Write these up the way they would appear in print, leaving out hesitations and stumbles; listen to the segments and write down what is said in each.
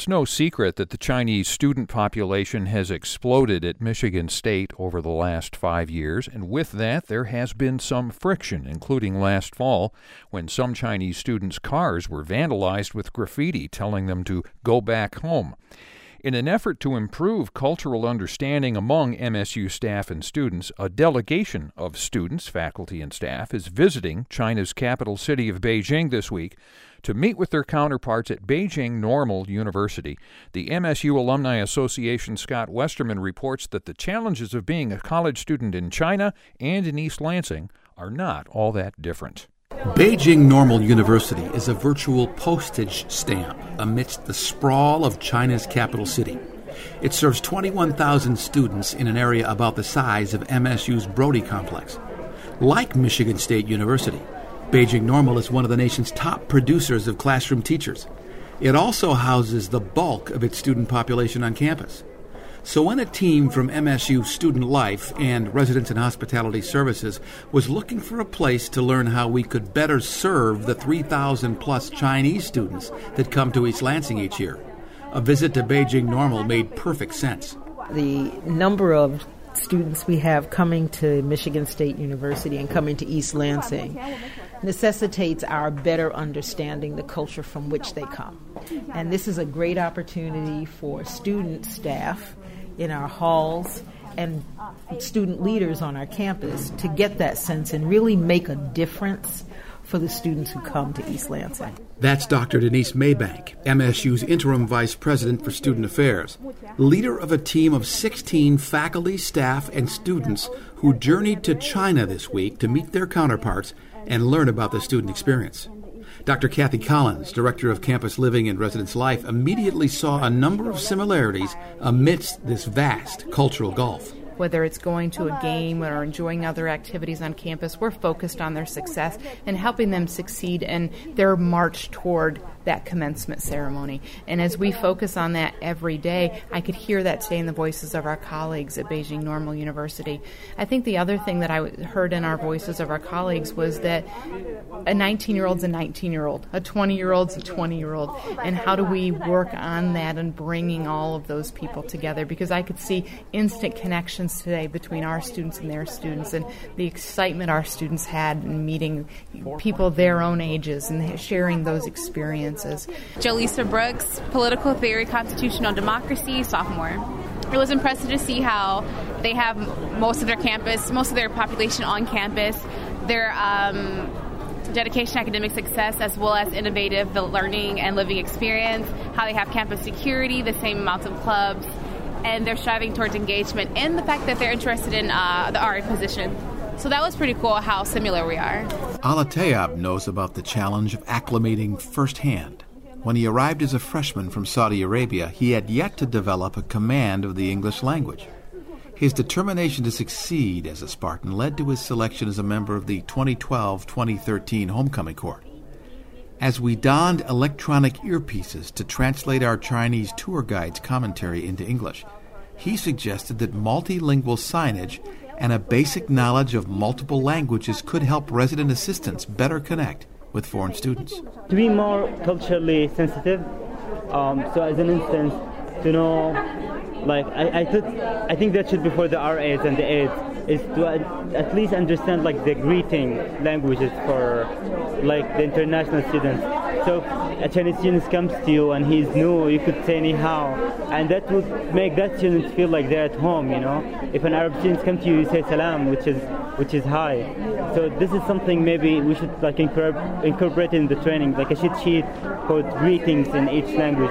It's no secret that the Chinese student population has exploded at Michigan State over the last 5 years, and with that there has been some friction, including last fall when some Chinese students' cars were vandalized with graffiti telling them to go back home. In an effort to improve cultural understanding among MSU staff and students, a delegation of students, faculty, and staff is visiting China's capital city of Beijing this week to meet with their counterparts at Beijing Normal University. The MSU Alumni Association's Scott Westerman reports that the challenges of being a college student in China and in East Lansing are not all that different. Beijing Normal University is a virtual postage stamp amidst the sprawl of China's capital city. It serves 21,000 students in an area about the size of MSU's Brody complex. Like Michigan State University, Beijing Normal is one of the nation's top producers of classroom teachers. It also houses the bulk of its student population on campus. So when a team from MSU Student Life and Residence and Hospitality Services was looking for a place to learn how we could better serve the 3,000-plus Chinese students that come to East Lansing each year, a visit to Beijing Normal made perfect sense. The number of students we have coming to Michigan State University and coming to East Lansing necessitates our better understanding the culture from which they come. And this is a great opportunity for student staff in our halls and student leaders on our campus to get that sense and really make a difference for the students who come to East Lansing. That's Dr. Denise Maybank, MSU's Interim Vice President for Student Affairs, leader of a team of 16 faculty, staff, and students who journeyed to China this week to meet their counterparts and learn about the student experience. Dr. Kathy Collins, Director of Campus Living and Residence Life, immediately saw a number of similarities amidst this vast cultural gulf. Whether it's going to a game or enjoying other activities on campus, we're focused on their success and helping them succeed in their march toward that commencement ceremony. And as we focus on that every day, I could hear that today in the voices of our colleagues at Beijing Normal University. I think the other thing that I heard in our voices of our colleagues was that a 19-year-old's a 19-year-old, a 20-year-old's a 20-year-old, and how do we work on that and bringing all of those people together? Because I could see instant connections today between our students and their students, and the excitement our students had in meeting people their own ages and sharing those experiences. Jolisa Brooks, Political Theory, Constitutional Democracy, sophomore. It was impressive to see how they have most of their population on campus. Their dedication to academic success as well as innovative learning and living experience, how they have campus security, the same amounts of clubs, and they're striving towards engagement, and the fact that they're interested in the art position. So that was pretty cool how similar we are. Ala Tayab knows about the challenge of acclimating firsthand. When he arrived as a freshman from Saudi Arabia, he had yet to develop a command of the English language. His determination to succeed as a Spartan led to his selection as a member of the 2012-2013 homecoming court. As we donned electronic earpieces to translate our Chinese tour guide's commentary into English, he suggested that multilingual signage and a basic knowledge of multiple languages could help resident assistants better connect with foreign students. To be more culturally sensitive, so as an instance, to know, like, I think that should be for the RAs and the aides, is to at least understand, like, the greeting languages for, like, the international students. So a Chinese student comes to you and he's new, you could say ni hao, and that would make that student feel like they're at home, you know. If an Arab student comes to you, you say salam, which is hi. So this is something maybe we should, like, incorporate in the training, like a cheat sheet called greetings in each language.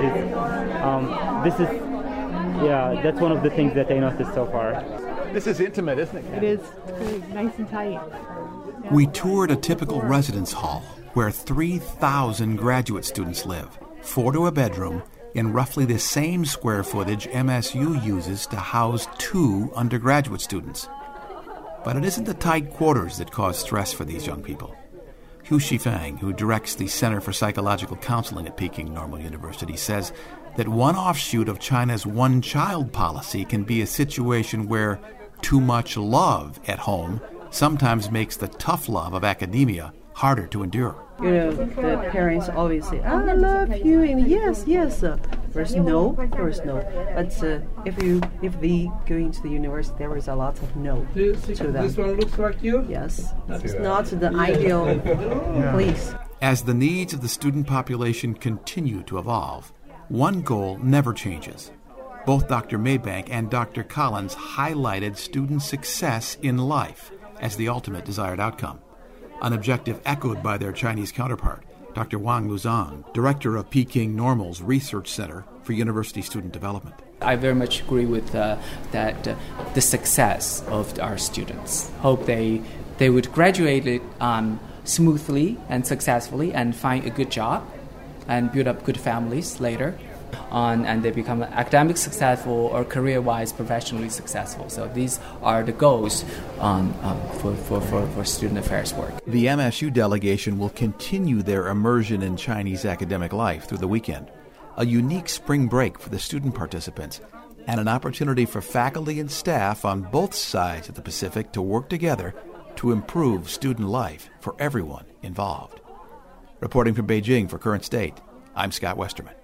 That's one of the things that I noticed so far. This is intimate, isn't it? It is. It's nice and tight. We toured a typical residence hall where 3,000 graduate students live, 4 to a bedroom, in roughly the same square footage MSU uses to house 2 undergraduate students. But it isn't the tight quarters that cause stress for these young people. Hu Shifang, who directs the Center for Psychological Counseling at Peking Normal University, says that one offshoot of China's one-child policy can be a situation where too much love at home sometimes makes the tough love of academia harder to endure. the parents always say, I love you, and yes. There's no. But if they go into the university, there is a lot of no to them. This one looks like you? Yes. It's not the ideal place. As the needs of the student population continue to evolve, one goal never changes. Both Dr. Maybank and Dr. Collins highlighted student success in life as the ultimate desired outcome, an objective echoed by their Chinese counterpart, Dr. Wang Luzang, director of Peking Normal's Research Center for University Student Development. I very much agree with the success of our students. Hope they would graduate smoothly and successfully and find a good job and build up good families later on, and they become academically successful or career-wise professionally successful. So these are the goals for student affairs work. The MSU delegation will continue their immersion in Chinese academic life through the weekend, a unique spring break for the student participants, and an opportunity for faculty and staff on both sides of the Pacific to work together to improve student life for everyone involved. Reporting from Beijing for Current State, I'm Scott Westerman.